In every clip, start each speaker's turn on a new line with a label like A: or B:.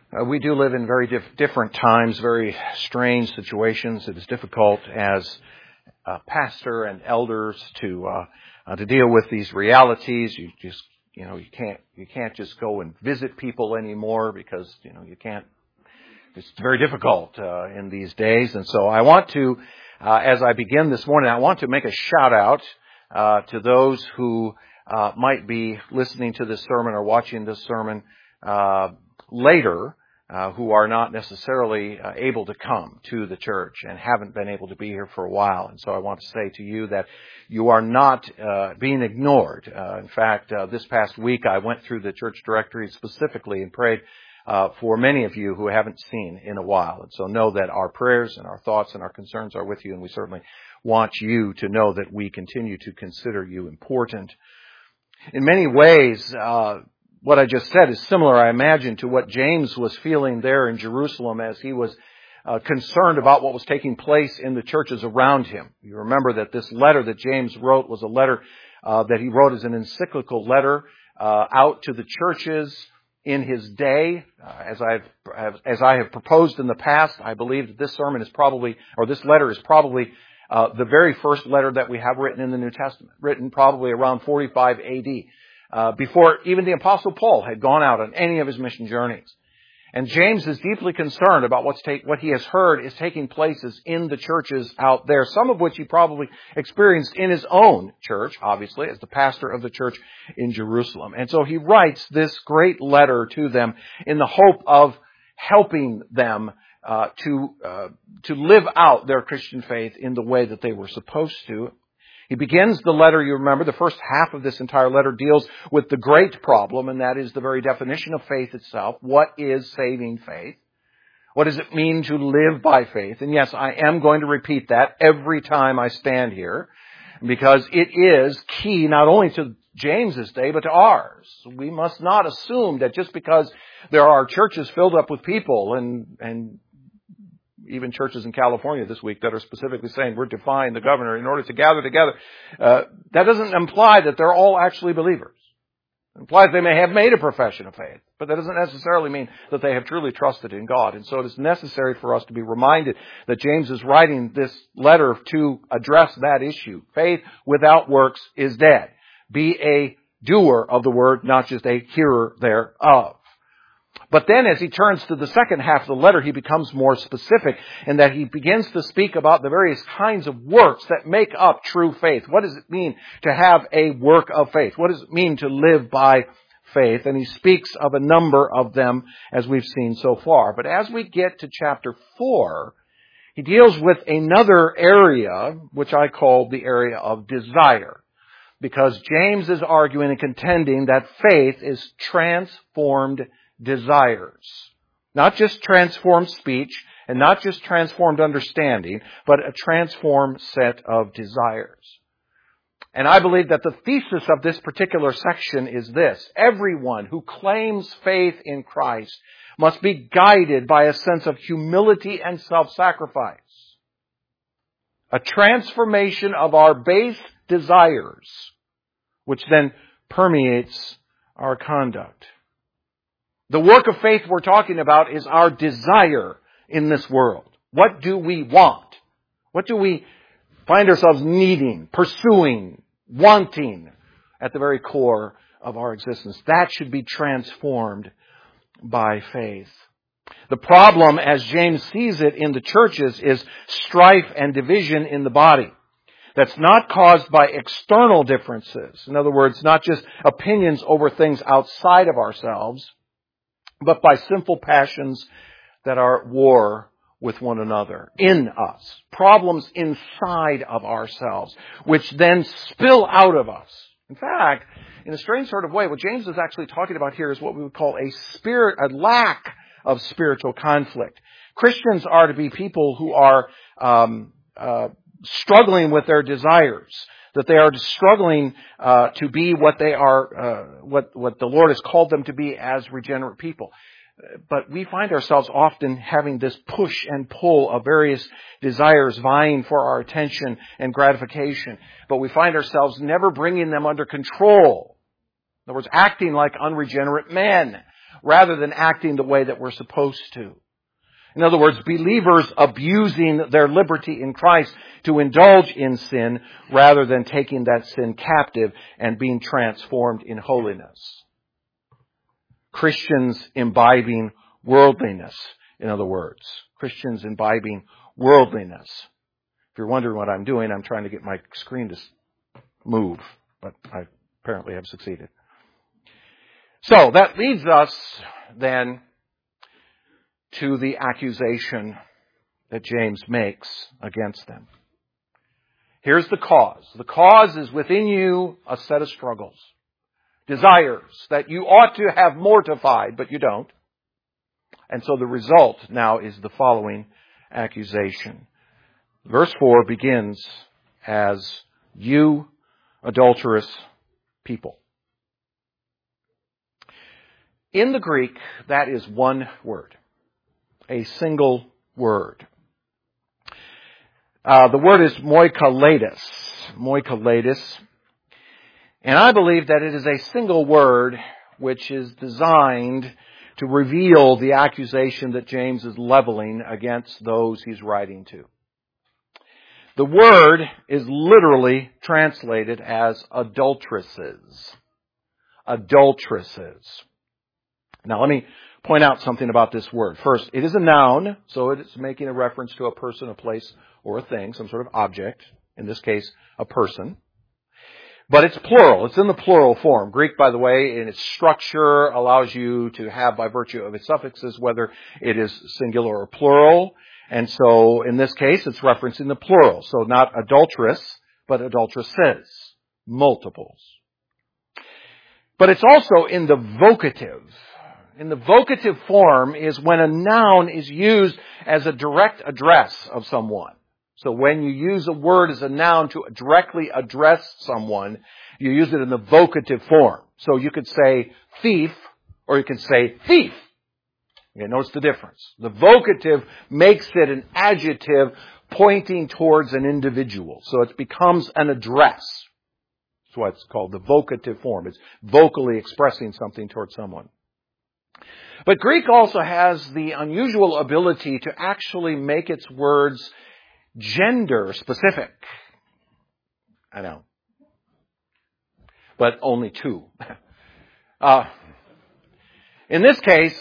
A: We do live in very different times, very strange situations. It is difficult as a pastor and elders to deal with these realities. You can't just go and visit people anymore because you can't. It's very difficult in these days, and so I want to, as I begin this morning, I want to make a shout out to those who might be listening to this sermon or watching this sermon later, who are not necessarily able to come to the church and haven't been able to be here for a while. And so I want to say to you that you are not being ignored. In fact, this past week I went through the church directory specifically and prayed for many of you who haven't seen in a while. And so know that our prayers and our thoughts and our concerns are with you, and we certainly want you to know that we continue to consider you important. In many ways, what I just said is similar, I imagine, to what James was feeling there in Jerusalem as he was concerned about what was taking place in the churches around him. You remember that this letter that James wrote was a letter that he wrote as an encyclical letter out to the churches in his day. As I have proposed in the past, I believe that this sermon is probably, or this letter is probably the very first letter that we have written in the New Testament, written probably around 45 A.D., before even the Apostle Paul had gone out on any of his mission journeys. And James is deeply concerned about what he has heard is taking places in the churches out there, some of which he probably experienced in his own church, obviously, as the pastor of the church in Jerusalem. And so he writes this great letter to them in the hope of helping them to live out their Christian faith in the way that they were supposed to. He begins the letter, you remember, the first half of this entire letter deals with the great problem, and that is the very definition of faith itself. What is saving faith? What does it mean to live by faith? And yes, I am going to repeat that every time I stand here, because it is key not only to James's day, but to ours. We must not assume that just because there are churches filled up with people and even churches in California this week that are specifically saying we're defying the governor in order to gather together. That doesn't imply that they're all actually believers. It implies they may have made a profession of faith, but that doesn't necessarily mean that they have truly trusted in God. And so it is necessary for us to be reminded that James is writing this letter to address that issue. Faith without works is dead. Be a doer of the word, not just a hearer thereof. But then as he turns to the second half of the letter, he becomes more specific in that he begins to speak about the various kinds of works that make up true faith. What does it mean to have a work of faith? What does it mean to live by faith? And he speaks of a number of them as we've seen so far. But as we get to chapter 4, he deals with another area, which I call the area of desire. Because James is arguing and contending that faith is transformed desires. Not just transformed speech and not just transformed understanding, but a transformed set of desires. And I believe that the thesis of this particular section is this: everyone who claims faith in Christ must be guided by a sense of humility and self-sacrifice. A transformation of our base desires, which then permeates our conduct. The work of faith we're talking about is our desire in this world. What do we want? What do we find ourselves needing, pursuing, wanting at the very core of our existence? That should be transformed by faith. The problem, as James sees it in the churches, is strife and division in the body. That's not caused by external differences. In other words, not just opinions over things outside of ourselves, but by sinful passions that are at war with one another, in us. Problems inside of ourselves, which then spill out of us. In fact, in a strange sort of way, what James is actually talking about here is what we would call a lack of spiritual conflict. Christians are to be people who are struggling with their desires, that they are struggling to be what they are, what the Lord has called them to be as regenerate people. But we find ourselves often having this push and pull of various desires vying for our attention and gratification. But we find ourselves never bringing them under control. In other words, acting like unregenerate men rather than acting the way that we're supposed to. In other words, believers abusing their liberty in Christ to indulge in sin rather than taking that sin captive and being transformed in holiness. Christians imbibing worldliness, in other words. Christians imbibing worldliness. If you're wondering what I'm doing, I'm trying to get my screen to move, but I apparently have succeeded. So that leads us then to the accusation that James makes against them. Here's the cause. The cause is within you a set of struggles, desires that you ought to have mortified, but you don't. And so the result now is the following accusation. Verse 4 begins as, you adulterous people. In the Greek, that is one word, a single word. The word is moikaletus. Moikaletus. And I believe that it is a single word which is designed to reveal the accusation that James is leveling against those he's writing to. The word is literally translated as adulteresses. Adulteresses. Now let me point out something about this word. First, it is a noun, so it is making a reference to a person, a place, or a thing, some sort of object. In this case, a person. But it's plural. It's in the plural form. Greek, by the way, in its structure allows you to have, by virtue of its suffixes, whether it is singular or plural. And so, in this case, it's referencing the plural. So not adulteress, but adulteresses. Multiples. But it's also in the vocative. In the vocative form is when a noun is used as a direct address of someone. So when you use a word as a noun to directly address someone, you use it in the vocative form. So you could say thief, or you could say thief. Okay, notice the difference. The vocative makes it an adjective pointing towards an individual. So it becomes an address. That's why it's called the vocative form. It's vocally expressing something towards someone. But Greek also has the unusual ability to actually make its words gender specific. I know. But only two. In this case,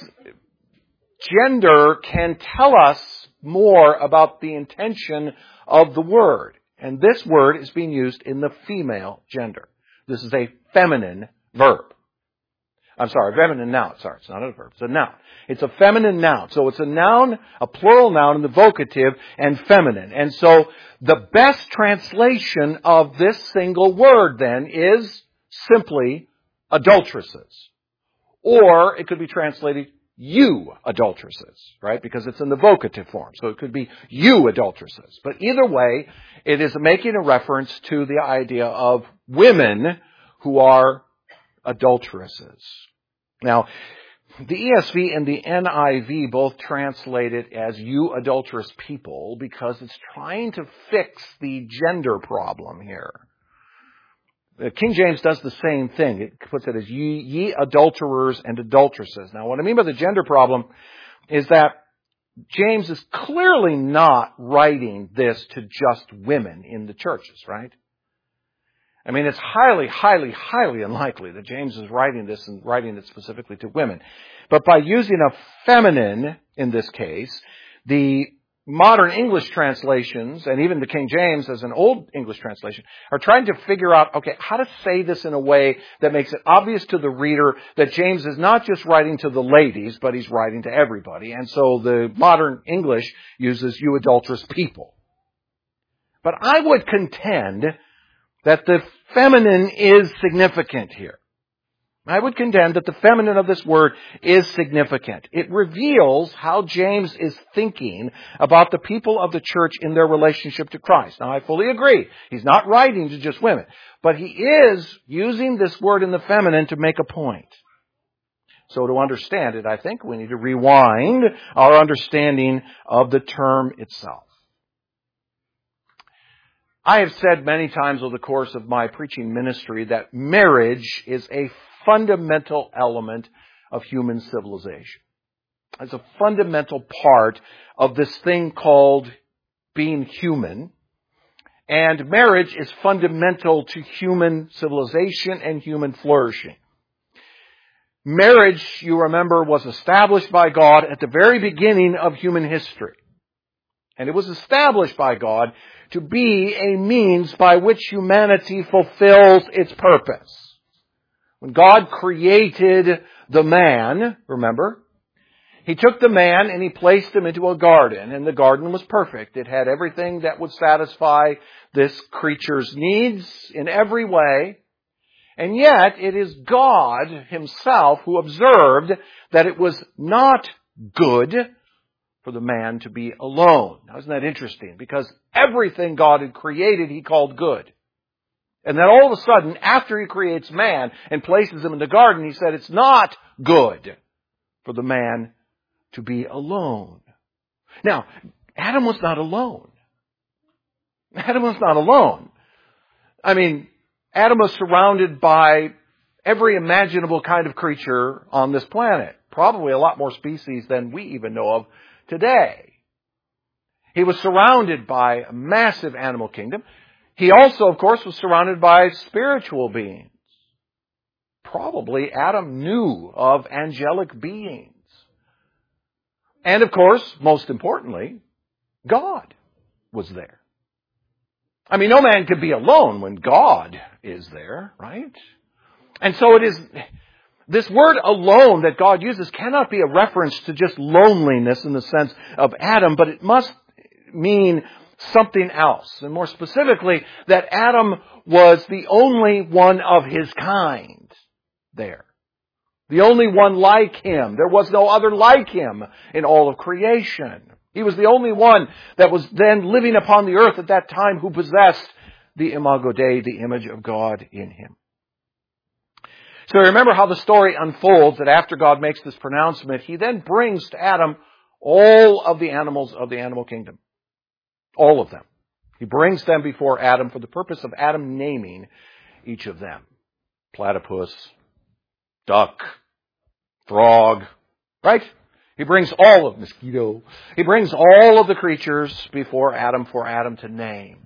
A: gender can tell us more about the intention of the word. And this word is being used in the female gender. This is a feminine verb. Feminine noun. It's not a verb. It's a noun. It's a feminine noun. So it's a noun, a plural noun in the vocative and feminine. And so the best translation of this single word then is simply adulteresses. Or it could be translated you adulteresses, right? Because it's in the vocative form. So it could be you adulteresses. But either way, it is making a reference to the idea of women who are adulteresses. Now, the ESV and the NIV both translate it as you adulterous people because it's trying to fix the gender problem here. King James does the same thing. It puts it as ye adulterers and adulteresses. Now, what I mean by the gender problem is that James is clearly not writing this to just women in the churches, right? I mean, it's highly, highly, highly unlikely that James is writing this and writing it specifically to women. But by using a feminine, in this case, the modern English translations, and even the King James as an old English translation, are trying to figure out, okay, how to say this in a way that makes it obvious to the reader that James is not just writing to the ladies, but he's writing to everybody. And so the modern English uses you adulterous people. But I would contend that the feminine is significant here. I would contend that the feminine of this word is significant. It reveals how James is thinking about the people of the church in their relationship to Christ. Now, I fully agree. He's not writing to just women. But he is using this word in the feminine to make a point. So to understand it, I think we need to rewind our understanding of the term itself. I have said many times over the course of my preaching ministry that marriage is a fundamental element of human civilization. It's a fundamental part of this thing called being human. And marriage is fundamental to human civilization and human flourishing. Marriage, you remember, was established by God at the very beginning of human history. And it was established by God to be a means by which humanity fulfills its purpose. When God created the man, remember, He took the man and He placed him into a garden, and the garden was perfect. It had everything that would satisfy this creature's needs in every way. And yet, it is God Himself who observed that it was not good for the man to be alone. Now, isn't that interesting? Because everything God had created, He called good. And then all of a sudden, after He creates man and places him in the garden, He said it's not good for the man to be alone. Now, Adam was not alone. Adam was not alone. I mean, Adam was surrounded by every imaginable kind of creature on this planet. Probably a lot more species than we even know of today. He was surrounded by a massive animal kingdom. He also, of course, was surrounded by spiritual beings. Probably Adam knew of angelic beings. And of course, most importantly, God was there. I mean, no man can be alone when God is there, right? And so it is, this word alone that God uses cannot be a reference to just loneliness in the sense of Adam, but it must mean something else. And more specifically, that Adam was the only one of his kind there. The only one like him. There was no other like him in all of creation. He was the only one that was then living upon the earth at that time who possessed the Imago Dei, the image of God in him. So remember how the story unfolds, that after God makes this pronouncement, He then brings to Adam all of the animals of the animal kingdom. All of them. He brings them before Adam for the purpose of Adam naming each of them. Platypus, duck, frog, right? He brings all of mosquito. He brings all of the creatures before Adam for Adam to name.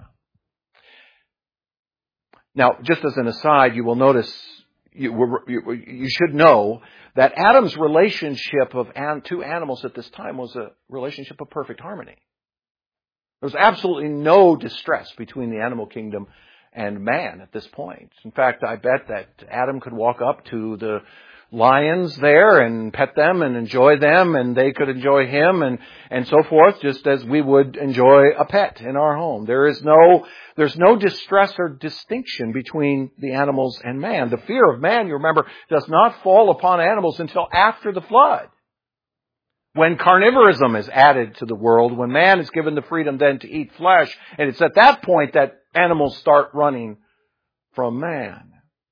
A: Now, just as an aside, you will notice, you should know that Adam's relationship of two animals at this time was a relationship of perfect harmony. There was absolutely no distress between the animal kingdom and man at this point. In fact, I bet that Adam could walk up to the lions there and pet them and enjoy them, and they could enjoy him, and so forth, just as we would enjoy a pet in our home. There's no distress or distinction between the animals and man. The fear of man, you remember, does not fall upon animals until after the flood. When carnivorism is added to the world, when man is given the freedom then to eat flesh, and it's at that point that animals start running from man.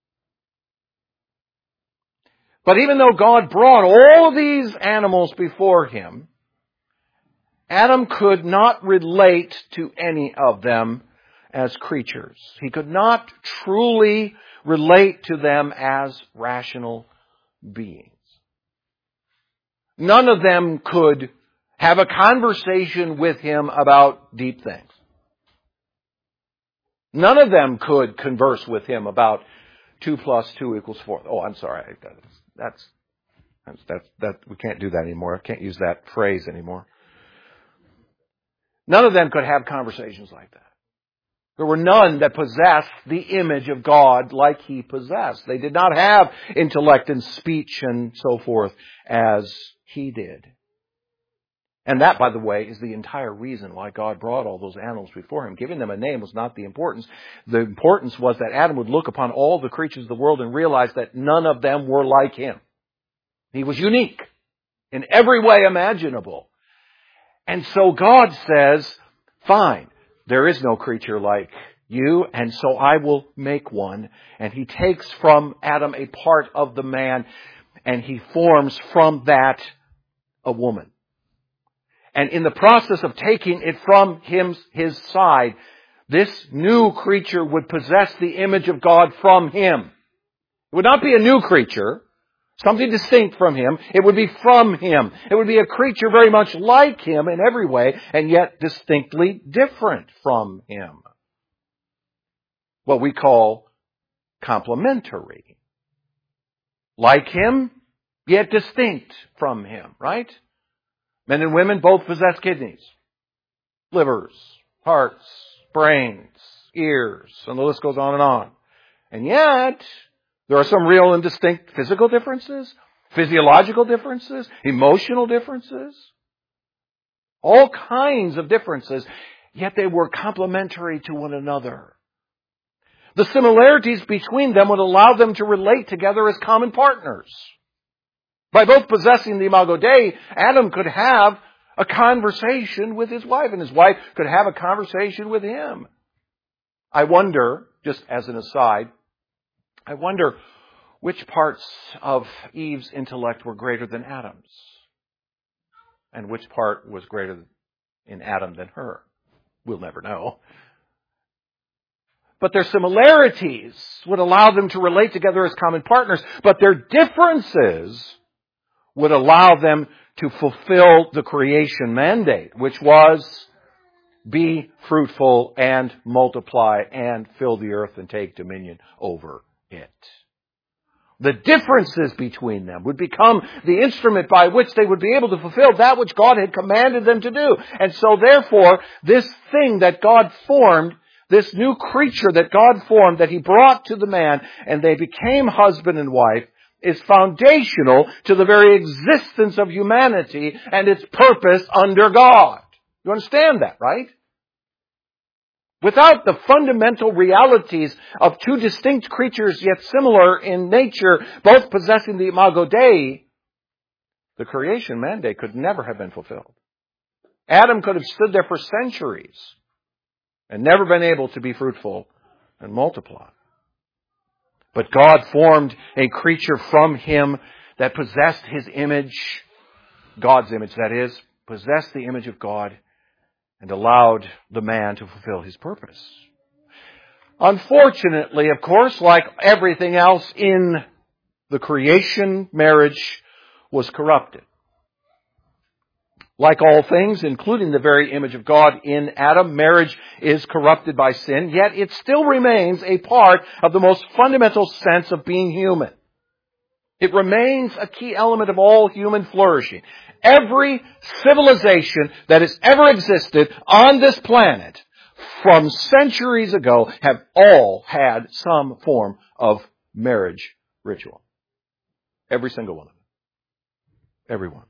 A: But even though God brought all of these animals before Him, Adam could not relate to any of them as creatures. He could not truly relate to them as rational beings. None of them could have a conversation with Him about deep things. None of them could converse with Him about 2 + 2 = 4. Oh, I'm sorry. We can't do that anymore. I can't use that phrase anymore. None of them could have conversations like that. There were none that possessed the image of God like He possessed. They did not have intellect and speech and so forth as He did. And that, by the way, is the entire reason why God brought all those animals before Him. Giving them a name was not the importance. The importance was that Adam would look upon all the creatures of the world and realize that none of them were like him. He was unique in every way imaginable. And so God says, fine, there is no creature like you, and so I will make one. And He takes from Adam a part of the man, and He forms from that a woman. And in the process of taking it from his side, this new creature would possess the image of God from him. It would not be a new creature, something distinct from Him. It would be from Him. It would be a creature very much like Him in every way, and yet distinctly different from Him. What we call complementary. Like Him, yet distinct from Him, right? Men and women both possess kidneys, livers, hearts, brains, ears, and the list goes on and on. And yet, there are some real and distinct physical differences, physiological differences, emotional differences, all kinds of differences, yet they were complementary to one another. The similarities between them would allow them to relate together as common partners. By both possessing the Imago Dei, Adam could have a conversation with his wife, and his wife could have a conversation with him. I wonder, just as an aside, I wonder which parts of Eve's intellect were greater than Adam's, and which part was greater in Adam than her. We'll never know. But their similarities would allow them to relate together as common partners, but their differences would allow them to fulfill the creation mandate, which was be fruitful and multiply and fill the earth and take dominion over it. The differences between them would become the instrument by which they would be able to fulfill that which God had commanded them to do. And so therefore, this thing that God formed, this new creature that God formed, that He brought to the man, and they became husband and wife, is foundational to the very existence of humanity and its purpose under God. You understand that, right? Without the fundamental realities of two distinct creatures yet similar in nature, both possessing the Imago Dei, the creation mandate could never have been fulfilled. Adam could have stood there for centuries and never been able to be fruitful and multiply. But God formed a creature from him that possessed His image, God's image that is, possessed the image of God, and allowed the man to fulfill his purpose. Unfortunately, of course, like everything else in the creation, marriage was corrupted. Like all things, including the very image of God in Adam, marriage is corrupted by sin, yet it still remains a part of the most fundamental sense of being human. It remains a key element of all human flourishing. Every civilization that has ever existed on this planet from centuries ago have all had some form of marriage ritual. Every single one of them. Every one.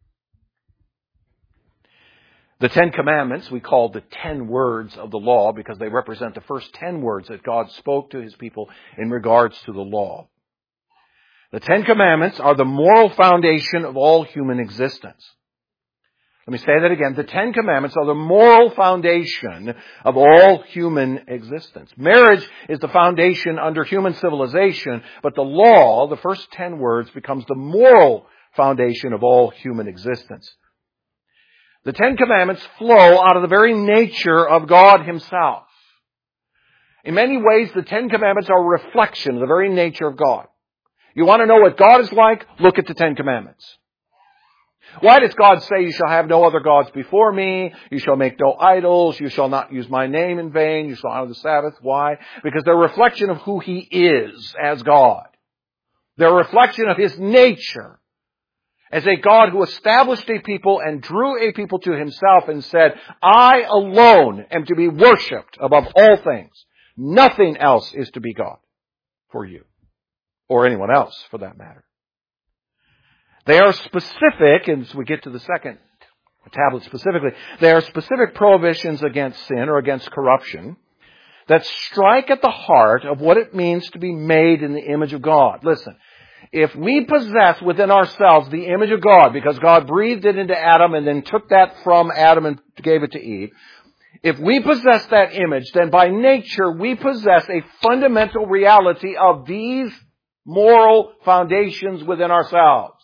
A: The 10 Commandments we call the 10 words of the law because they represent the first 10 words that God spoke to His people in regards to the law. The 10 Commandments are the moral foundation of all human existence. Let me say that again. The 10 Commandments are the moral foundation of all human existence. Marriage is the foundation under human civilization, but the law, the first 10 words, becomes the moral foundation of all human existence. The 10 Commandments flow out of the very nature of God Himself. In many ways, the 10 Commandments are a reflection of the very nature of God. You want to know what God is like? Look at the 10 Commandments. Why does God say, you shall have no other gods before me, you shall make no idols, you shall not use my name in vain, you shall honor the Sabbath? Why? Because they're a reflection of who He is as God. They're a reflection of His nature as a God who established a people and drew a people to Himself and said, I alone am to be worshipped above all things. Nothing else is to be God for you, or anyone else for that matter. They are specific, and as we get to the second tablet specifically, they are specific prohibitions against sin or against corruption that strike at the heart of what it means to be made in the image of God. Listen, if we possess within ourselves the image of God, because God breathed it into Adam and then took that from Adam and gave it to Eve, if we possess that image, then by nature we possess a fundamental reality of these moral foundations within ourselves.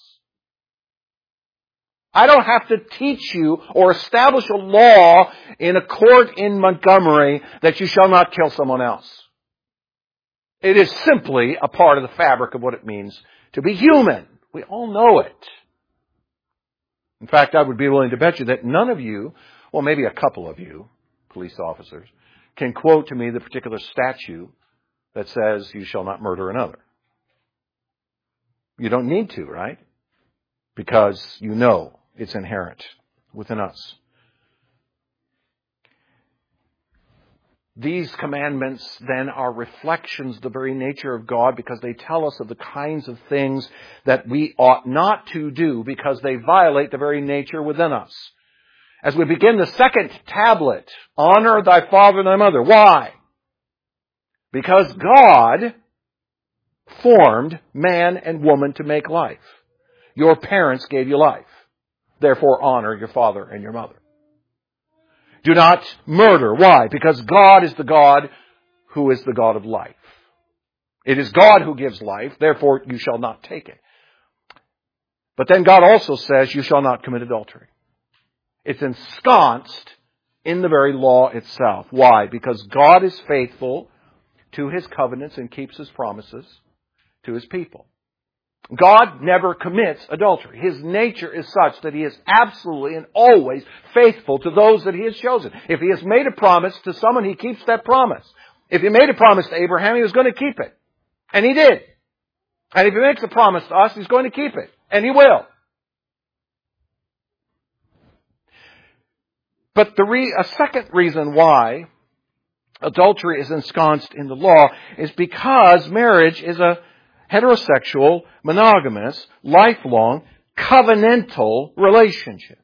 A: I don't have to teach you or establish a law in a court in Montgomery that you shall not kill someone else. It is simply a part of the fabric of what it means to be human, We all know it. In fact, I would be willing to bet you that none of you, well, maybe a couple of you, police officers, can quote to me the particular statute that says you shall not murder another. You don't need to, right? Because you know it's inherent within us. These commandments then are reflections of the very nature of God because they tell us of the kinds of things that we ought not to do because they violate the very nature within us. As we begin the second tablet, honor thy father and thy mother. Why? Because God formed man and woman to make life. Your parents gave you life. Therefore, honor your father and your mother. Do not murder. Why? Because God is the God who is the God of life. It is God who gives life, therefore you shall not take it. But then God also says you shall not commit adultery. It's ensconced in the very law itself. Why? Because God is faithful to His covenants and keeps His promises to His people. God never commits adultery. His nature is such that He is absolutely and always faithful to those that He has chosen. If He has made a promise to someone, He keeps that promise. If He made a promise to Abraham, He was going to keep it. And He did. And if He makes a promise to us, He's going to keep it. And He will. But a second reason why adultery is ensconced in the law is because marriage is a heterosexual, monogamous, lifelong, covenantal relationship.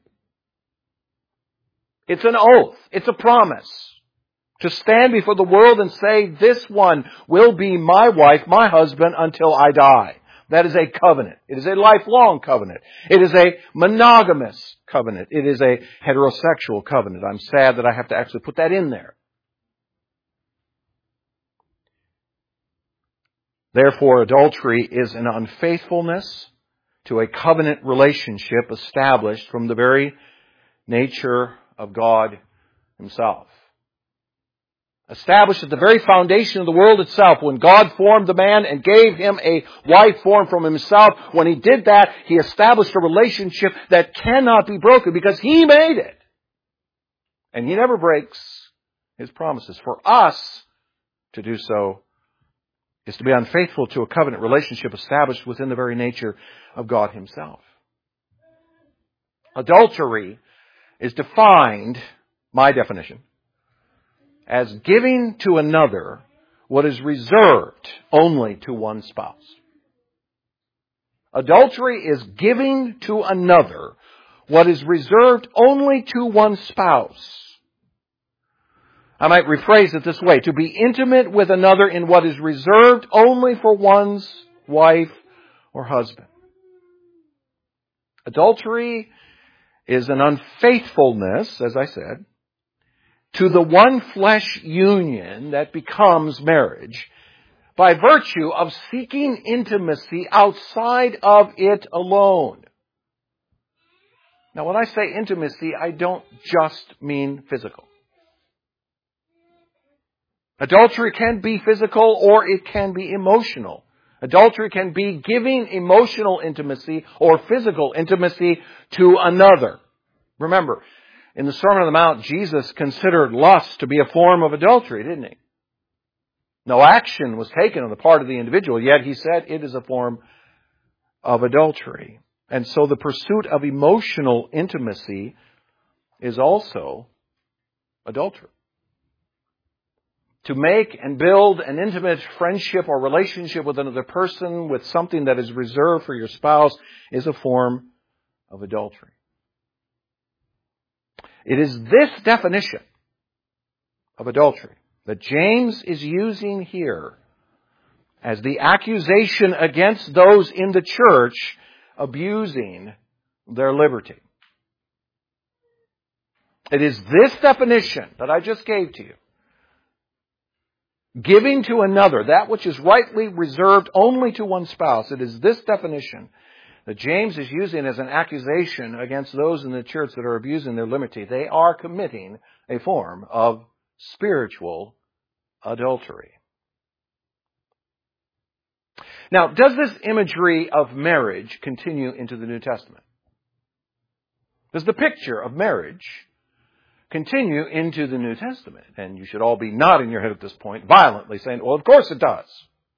A: It's an oath. It's a promise. To stand before the world and say, this one will be my wife, my husband, until I die. That is a covenant. It is a lifelong covenant. It is a monogamous covenant. It is a heterosexual covenant. I'm sad that I have to actually put that in there. Therefore, adultery is an unfaithfulness to a covenant relationship established from the very nature of God Himself. Established at the very foundation of the world itself. When God formed the man and gave him a wife formed from Himself, when He did that, He established a relationship that cannot be broken because He made it. And He never breaks His promises. For us to do so is to be unfaithful to a covenant relationship established within the very nature of God Himself. Adultery is defined, my definition, as giving to another what is reserved only to one spouse. Adultery is giving to another what is reserved only to one spouse. I might rephrase it this way: to be intimate with another in what is reserved only for one's wife or husband. Adultery is an unfaithfulness, as I said, to the one flesh union that becomes marriage by virtue of seeking intimacy outside of it alone. Now, when I say intimacy, I don't just mean physical. Adultery can be physical or it can be emotional. Adultery can be giving emotional intimacy or physical intimacy to another. Remember, in the Sermon on the Mount, Jesus considered lust to be a form of adultery, didn't He? No action was taken on the part of the individual, yet He said it is a form of adultery. And so the pursuit of emotional intimacy is also adultery. To make and build an intimate friendship or relationship with another person with something that is reserved for your spouse is a form of adultery. It is this definition of adultery that James is using here as the accusation against those in the church abusing their liberty. It is this definition that I just gave to you. Giving to another that which is rightly reserved only to one spouse. It is this definition that James is using as an accusation against those in the church that are abusing their liberty. They are committing a form of spiritual adultery. Now, does this imagery of marriage continue into the New Testament? Does the picture of marriage continue into the New Testament? And you should all be nodding your head at this point, violently saying, well, of course it does.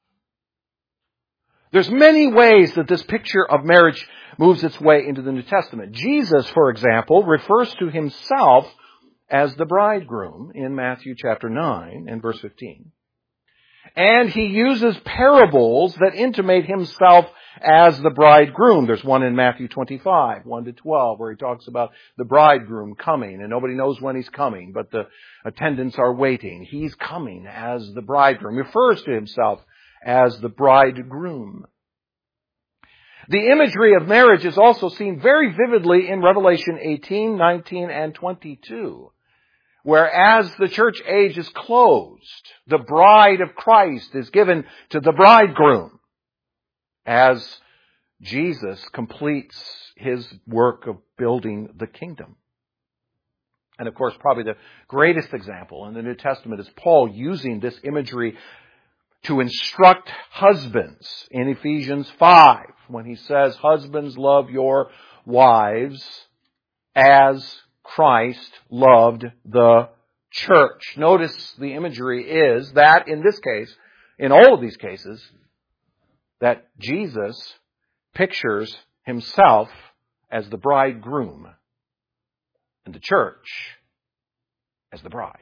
A: There's many ways that this picture of marriage moves its way into the New Testament. Jesus, for example, refers to himself as the bridegroom in Matthew chapter 9 and verse 15. And he uses parables that intimate himself as the bridegroom. There's one in Matthew 25, 1-12, where he talks about the bridegroom coming, and nobody knows when he's coming, but the attendants are waiting. He's coming as the bridegroom. He refers to himself as the bridegroom. The imagery of marriage is also seen very vividly in Revelation 18, 19, and 22. Where as the church age is closed, the bride of Christ is given to the bridegroom as Jesus completes his work of building the kingdom. And of course, probably the greatest example in the New Testament is Paul using this imagery to instruct husbands in Ephesians 5, when he says, husbands, love your wives as Christ loved the church. Notice the imagery is that in this case, in all of these cases, that Jesus pictures himself as the bridegroom and the church as the bride.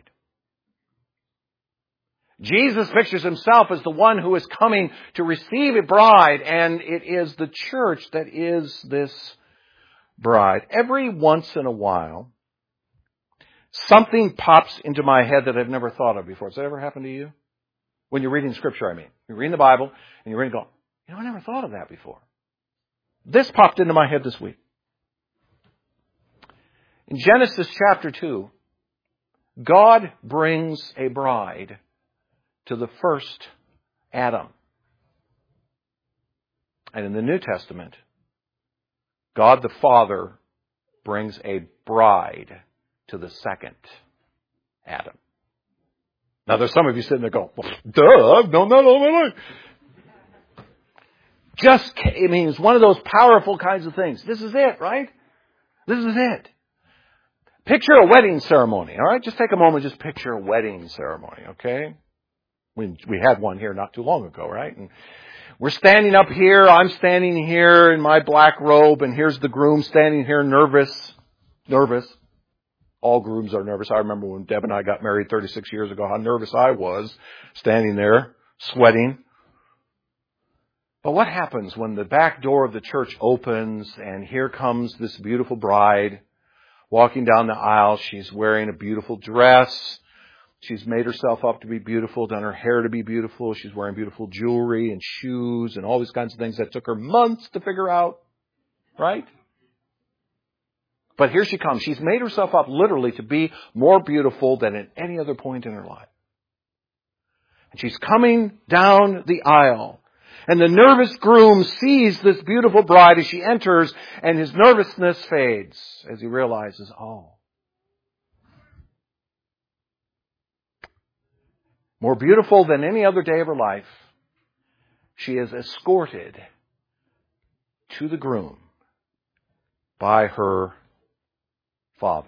A: Jesus pictures himself as the one who is coming to receive a bride, and it is the church that is this bride. Every once in a while, something pops into my head that I've never thought of before. Has that ever happened to you? When you're reading Scripture, I mean. You're reading the Bible, and you're reading and go, I never thought of that before. This popped into my head this week. In Genesis chapter 2, God brings a bride to the first Adam. And in the New Testament, God the Father brings a bride to the second Adam. Now there's some of you sitting there going, well, duh, I've known that all my life. It's one of those powerful kinds of things. This is it, right? This is it. Picture a wedding ceremony, all right? Just take a moment, just picture a wedding ceremony, okay? We had one here not too long ago, right? And we're standing up here, I'm standing here in my black robe, and here's the groom standing here nervous. All grooms are nervous. I remember when Deb and I got married 36 years ago, how nervous I was standing there, sweating. But what happens when the back door of the church opens and here comes this beautiful bride walking down the aisle? She's wearing a beautiful dress. She's made herself up to be beautiful, done her hair to be beautiful. She's wearing beautiful jewelry and shoes and all these kinds of things that took her months to figure out, right? But here she comes. She's made herself up literally to be more beautiful than at any other point in her life. And she's coming down the aisle. And the nervous groom sees this beautiful bride as she enters, and his nervousness fades as he realizes, more beautiful than any other day of her life, she is escorted to the groom by her father.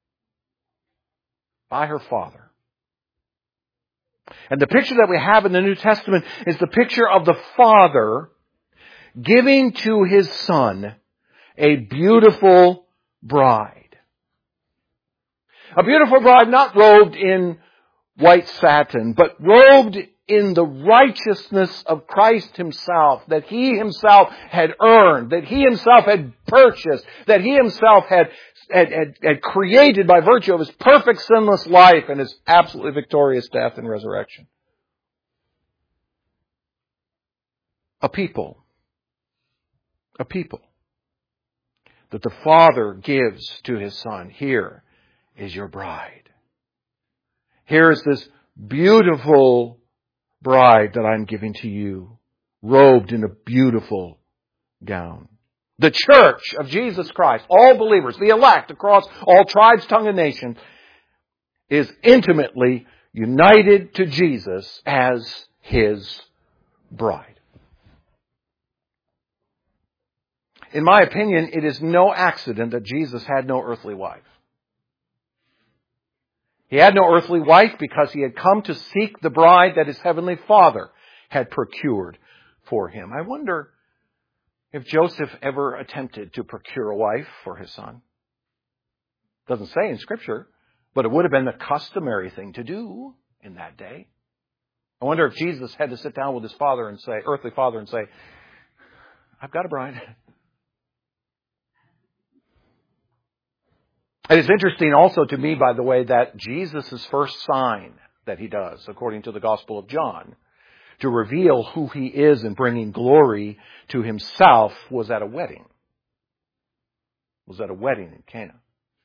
A: By her father. And the picture that we have in the New Testament is the picture of the Father giving to his Son a beautiful bride. A beautiful bride not robed in white satin, but robed in the righteousness of Christ himself, that he himself had earned, that he himself had purchased, that he himself had created by virtue of his perfect sinless life and his absolutely victorious death and resurrection. A people that the Father gives to his Son. Here is your bride. Here is this beautiful bride that I'm giving to you, robed in a beautiful gown. The church of Jesus Christ, all believers, the elect across all tribes, tongue, and nation, is intimately united to Jesus as his bride. In my opinion, it is no accident that Jesus had no earthly wife. He had no earthly wife because he had come to seek the bride that his heavenly Father had procured for him. I wonder if Joseph ever attempted to procure a wife for his son. Doesn't say in Scripture, but it would have been the customary thing to do in that day. I wonder if Jesus had to sit down with his father and say, earthly father, and say, I've got a bride. It is interesting also to me, by the way, that Jesus' first sign that he does, according to the Gospel of John, to reveal who he is and bringing glory to himself, was at a wedding. Was at a wedding in Cana.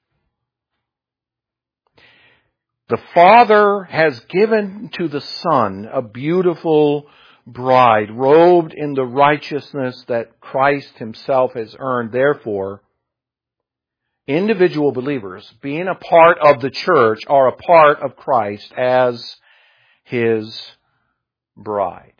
A: The Father has given to the Son a beautiful bride, robed in the righteousness that Christ himself has earned. Therefore, individual believers, being a part of the church, are a part of Christ as his bride.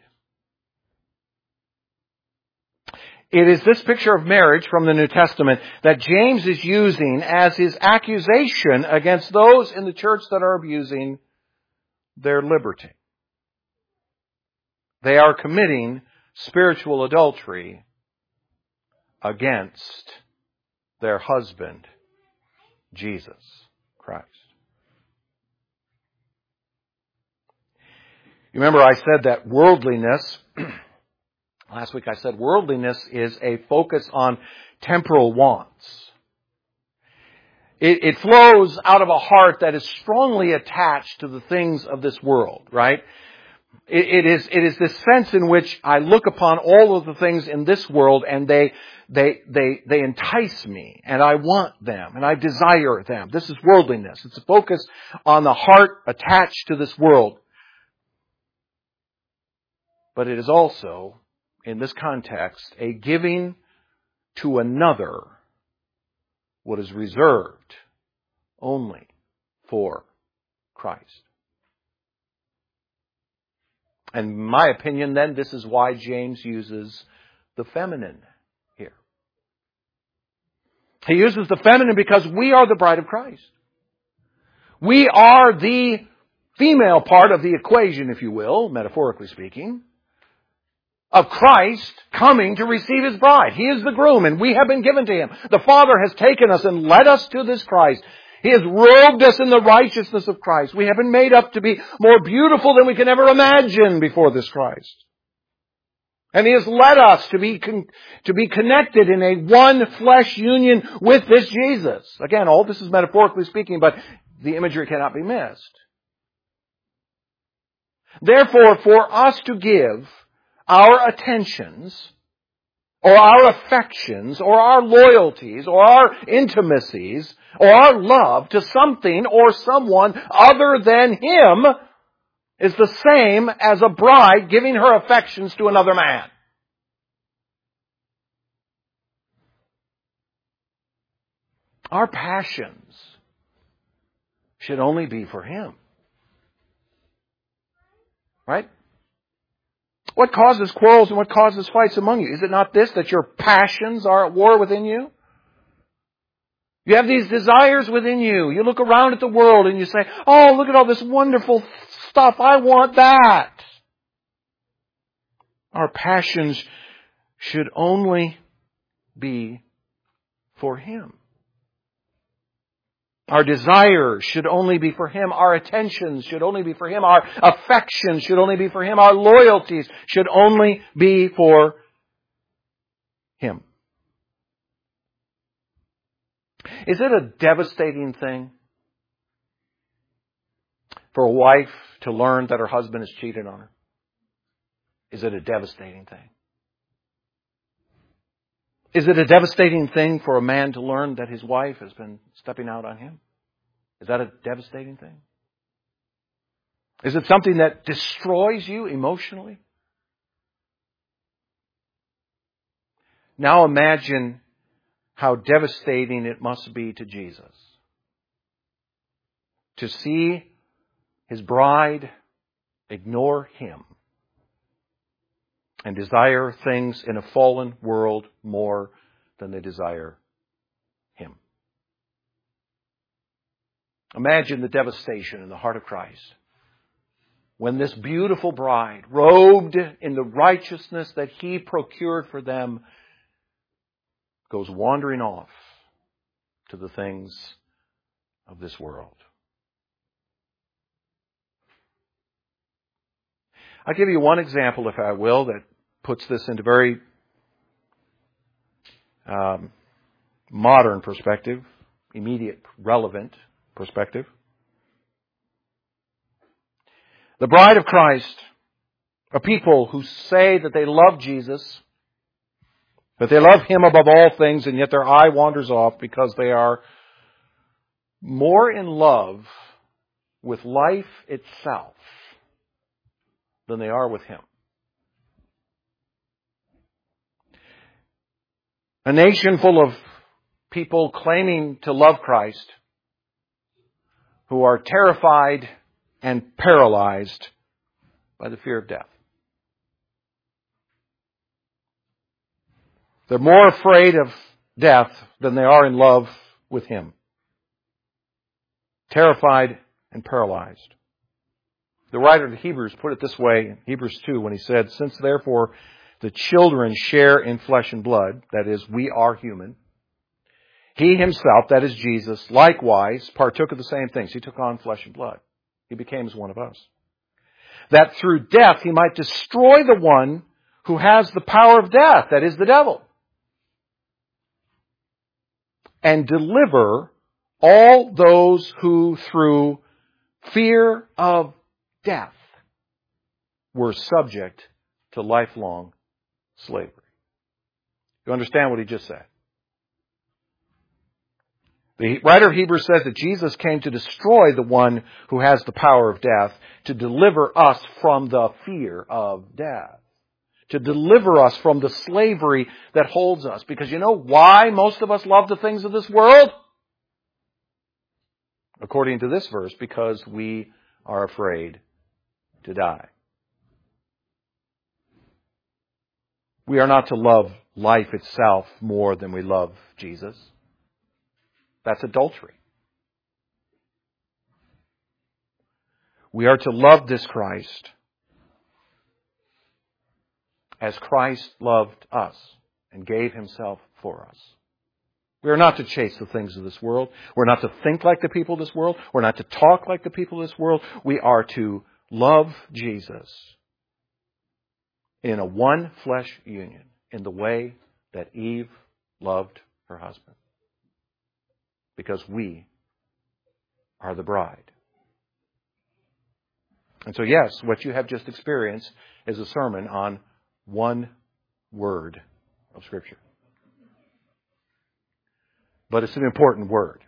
A: It is this picture of marriage from the New Testament that James is using as his accusation against those in the church that are abusing their liberty. They are committing spiritual adultery against their husband, Jesus Christ. You remember I said that worldliness, last week I said worldliness is a focus on temporal wants. It flows out of a heart that is strongly attached to the things of this world, right? It is this sense in which I look upon all of the things in this world and they entice me and I want them and I desire them. This is worldliness. It's a focus on the heart attached to this world. But it is also, in this context, a giving to another what is reserved only for Christ. And in my opinion, then, this is why James uses the feminine here. He uses the feminine because we are the bride of Christ. We are the female part of the equation, if you will, metaphorically speaking, of Christ coming to receive His bride. He is the groom and we have been given to Him. The Father has taken us and led us to this Christ. He has robed us in the righteousness of Christ. We have been made up to be more beautiful than we can ever imagine before this Christ. And He has led us to be connected in a one flesh union with this Jesus. Again, all this is metaphorically speaking, but the imagery cannot be missed. Therefore, for us to give our attentions, or our affections, or our loyalties, or our intimacies, or our love to something or someone other than Him is the same as a bride giving her affections to another man. Our passions should only be for Him. Right? What causes quarrels and what causes fights among you? Is it not this, that your passions are at war within you? You have these desires within you. You look around at the world and you say, oh, look at all this wonderful stuff. I want that. Our passions should only be for Him. Our desires should only be for Him. Our attentions should only be for Him. Our affections should only be for Him. Our loyalties should only be for Him. Is it a devastating thing for a wife to learn that her husband has cheated on her? Is it a devastating thing? Is it a devastating thing for a man to learn that his wife has been stepping out on him? Is that a devastating thing? Is it something that destroys you emotionally? Now imagine how devastating it must be to Jesus to see His bride ignore Him and desire things in a fallen world more than they desire Him. Imagine the devastation in the heart of Christ when this beautiful bride, robed in the righteousness that He procured for them, goes wandering off to the things of this world. I'll give you one example, if I will, that puts this into very modern perspective, immediate, relevant perspective. The bride of Christ, a people who say that they love Jesus, that they love Him above all things, and yet their eye wanders off because they are more in love with life itself than they are with Him. A nation full of people claiming to love Christ who are terrified and paralyzed by the fear of death. They're more afraid of death than they are in love with Him. Terrified and paralyzed. The writer of the Hebrews put it this way in Hebrews 2 when he said, "Since therefore the children share in flesh and blood," that is, we are human, He Himself, that is Jesus, likewise partook of the same things. He took on flesh and blood. He became as one of us. That through death He might destroy the one who has the power of death, that is the devil, and deliver all those who through fear of death were subject to lifelong slavery. You understand what he just said? The writer of Hebrews says that Jesus came to destroy the one who has the power of death, to deliver us from the fear of death, to deliver us from the slavery that holds us. Because you know why most of us love the things of this world? According to this verse, because we are afraid to die. We are not to love life itself more than we love Jesus. That's adultery. We are to love this Christ as Christ loved us and gave Himself for us. We are not to chase the things of this world. We're not to think like the people of this world. We're not to talk like the people of this world. We are to love Jesus in a one flesh union in the way that Eve loved her husband. Because we are the bride. And so yes, what you have just experienced is a sermon on one word of Scripture. But it's an important word.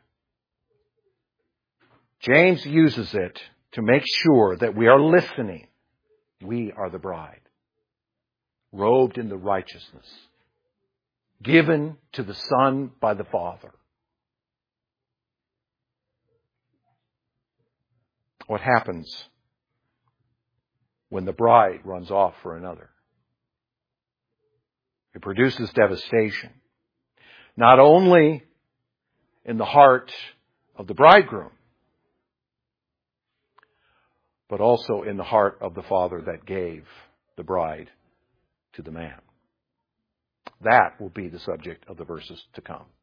A: James uses it to make sure that we are listening. We are the bride, robed in the righteousness, given to the Son by the Father. What happens when the bride runs off for another? It produces devastation. Not only in the heart of the bridegroom, but also in the heart of the father that gave the bride to the man. That will be the subject of the verses to come.